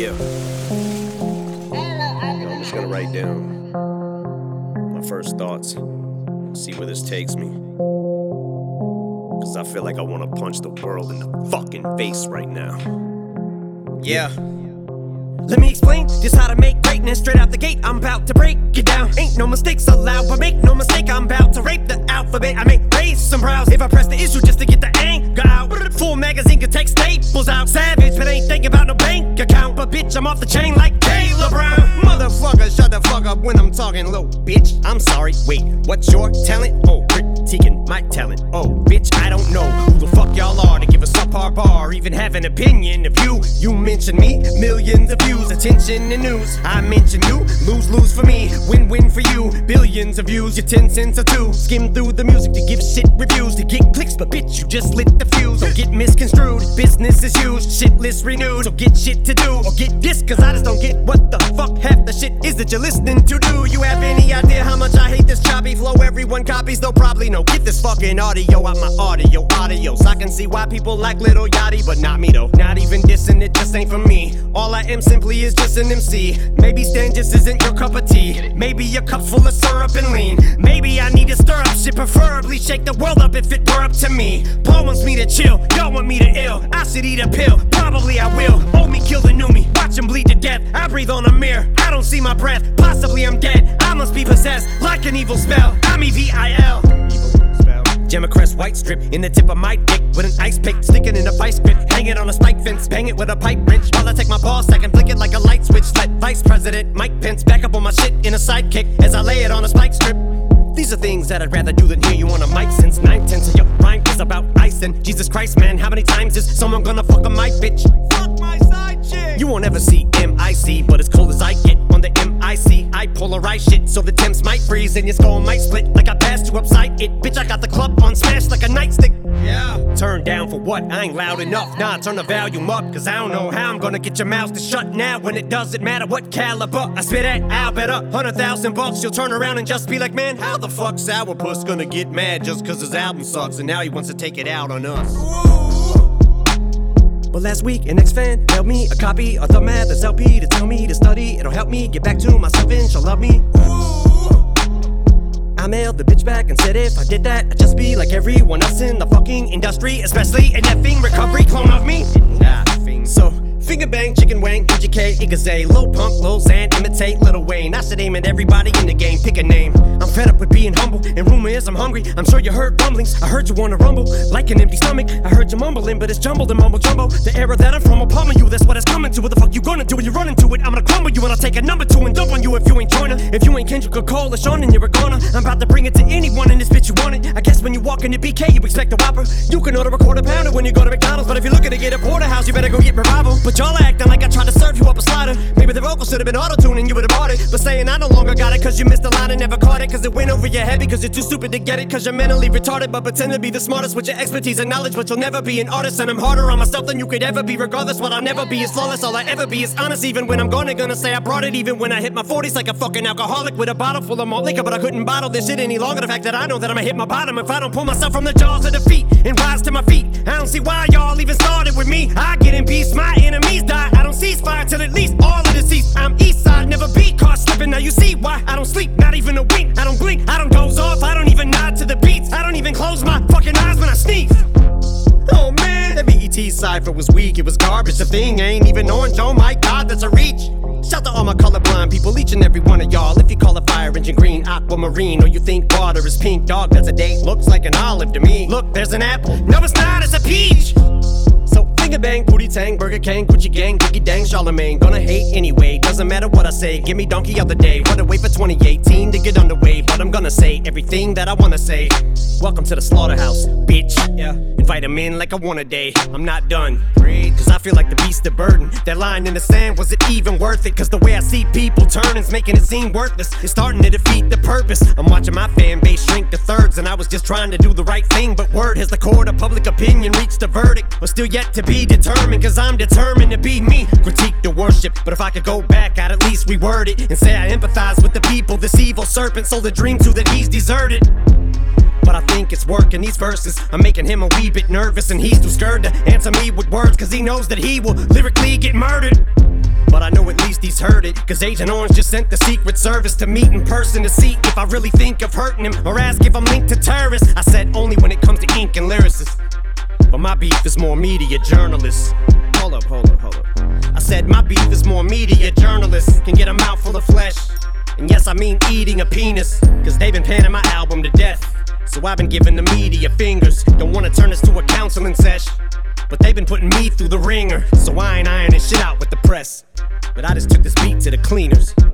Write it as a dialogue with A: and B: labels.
A: Yeah. I'm just gonna write down my first thoughts, see where this takes me. Cause I feel like I wanna punch the world in the fucking face right now. Yeah.
B: Let me explain just how to make greatness. Straight out the gate, I'm about to break it down. Ain't no mistakes allowed, but make no mistake, I'm about to rape the alphabet. I may raise some brows if I press the issue just to get the anger out. Full magazine could take staples out. Savage, but ain't thinking about no bank account. But bitch, I'm off the chain like Taylor Brown. Motherfucker, shut the fuck up when I'm talking low. Bitch, I'm sorry, wait, what's your talent? Oh, critiquing my talent. Oh, bitch, I don't know who the fuck y'all are to give a subpar bar, even have an opinion of you. You mention me, millions of views, attention and news. I mention you, lose for me, win for you. Billions of views, your 10 cents or two. Skim through the music to give shit reviews, to get clicks, but bitch, you just lit the fuse. Don't get misconstrued, business is used, shit list renewed. So get shit to do, or get this, cause I just don't get what the fuck half the shit is that you're listening to. Do you have any idea how much I hate this choppy flow? Everyone copies, though probably no. Get this fucking audio out my audios. I can see why people like Lil Yachty, but not me though. Not even dissing, it just ain't for me. All I am simply is just an MC. Maybe Stan just isn't your cup of tea. Maybe your cup's full of syrup and lean. Maybe I need to stir up shit, preferably shake the world up if it were up to me. Paul wants me to chill, y'all want me to ill. I should eat a pill, probably I will. Old me kill the new me, watch him bleed to death. I breathe on a mirror, I don't see my breath. Possibly I'm dead, I must be possessed like an evil spell. I'm EVIL. Democrats white strip in the tip of my dick with an ice pick, sticking in a vice grip, hang it on a spike fence, bang it with a pipe wrench while I take my ball sack and flick it like a light switch. Let Vice President Mike Pence back up on my shit in a sidekick as I lay it on a spike strip. These are things that I'd rather do than hear you on a mic, since 9/10 of your rhyme is about ice. And Jesus Christ, man, how many times is someone gonna fuck on my bitch? Fuck my side chick. You won't ever see MIC, but as cold as I get on the MIC, I polarize shit so the Temps might freeze and your skull might split like I passed you upside it. Bitch, I got the club on smash like a nightstick. Yeah. Turn down for what? I ain't loud enough. Nah, turn the volume up, cause I don't know how I'm gonna get your mouth to shut now when it doesn't matter what caliber I spit at. I'll bet $100,000 you'll turn around and just be like, man, how the fuck Sourpuss gonna get mad just cause his album sucks and now he wants to take it out on us? But last week, an ex-fan mailed me a copy of the Mathers LP to tell me to study. It'll help me get back to myself and she'll love me. I mailed the bitch back and said if I did that, I'd just be like everyone else in the fucking industry, especially an effing recovery clone of me. So, finger bang, chicken wang, PGK, Igazay, Lil Pump, Lil Xan, imitate Lil Wayne. I should aim at everybody in the game, pick a name. I'm fed up with being humble, and rumor is I'm hungry. I'm sure you heard rumblings, I heard you wanna rumble like an empty stomach. I heard you mumbling, but it's jumbled and mumble jumbo. The era that I'm from will pummel you, that's what it's coming to. What the fuck you gonna do when you run into it? I'm gonna crumble you and I'll take a number 2 and dump on you if you ain't joiner. If you ain't Kendrick Cole or Sean, then you're a goner. I'm about to bring it to anyone in this bitch you want it. I guess when you walk into BK, you expect a Whopper. You can order a quarter pounder when you go to McDonald's, but if you're looking to get a porterhouse, you better go get Revival. But y'all acting like I tried to serve you up a slider. Maybe the vocals should have been auto-tuned and you would've bought it. But saying I no longer got it cause you missed a line and never caught it, cause it went over your head because you're too stupid to get it, cause you're mentally retarded but pretend to be the smartest with your expertise and knowledge, but you'll never be an artist. And I'm harder on myself than you could ever be. Regardless, what I'll never be is flawless. All I ever be is honest, even when I'm gonna say I brought it. Even when I hit my 40s like a fucking alcoholic with a bottle full of malt liquor, but I couldn't bottle this shit any longer. The fact that I know that I'ma hit my bottom if I don't pull myself from the jaws of defeat and rise to my feet. I don't see why y'all even started with me. I get in peace, my enemies die. I don't cease fire till at least all of the cease. I'm east side, never be caught slipping. Now you see why I don't sleep, not even a wink. I don't blink, I don't doze off, I don't even nod to the beats. I don't even close my fucking eyes when I sneeze. Oh man, that BET cypher was weak, it was garbage. The thing ain't even orange, oh my god, that's a reach. Shout to all my colorblind people, each and every one of y'all. If you call a fire engine green, aquamarine, or you think water is pink, dog, that's a date, looks like an olive to me. Look, there's an apple, no it's not, it's a peach. So finger bang, booty tang, Burger King, Gucci gang, Biggie dang, Charlemagne. Gonna hate anyway, doesn't matter what I say. Give me donkey of the day, wanna wait for 2018 to get underway. But I'm gonna say everything that I wanna say. Welcome to the slaughterhouse, bitch. Yeah, invite him in like I want a day. I'm not done, cause I feel like the beast of burden. That line in the sand, was it even worth it? Cause the way I see people turning's making it seem worthless. It's starting to defeat the purpose. I'm watching my fan base shrink to thirds, and I was just trying to do the right thing. But word has the court of public opinion reached a verdict. We're still yet to be determined, cause I'm determined to be me. Critique the worship, but if I could go back, I'd at least reword it and say I empathize with the people this evil serpent sold a dream to that he's deserted. But I think it's working, these verses I'm making him a wee bit nervous, and he's too scared to answer me with words, cause he knows that he will lyrically get murdered. but I know at least he's heard it. Cause Agent Orange just sent the Secret Service to meet in person to see if I really think of hurting him, or ask if I'm linked to terrorists. I said only when it comes to ink and lyricists, but my beef is more media journalists. Hold up. I said my beef is more media journalists can get a mouthful of flesh. And yes, I mean eating a penis, cause they've been panning my album to death. So I've been giving the media fingers. Don't wanna turn this to a counseling sesh, but they've been putting me through the ringer. So I ain't ironing shit out with the press, but I just took this beat to the cleaners.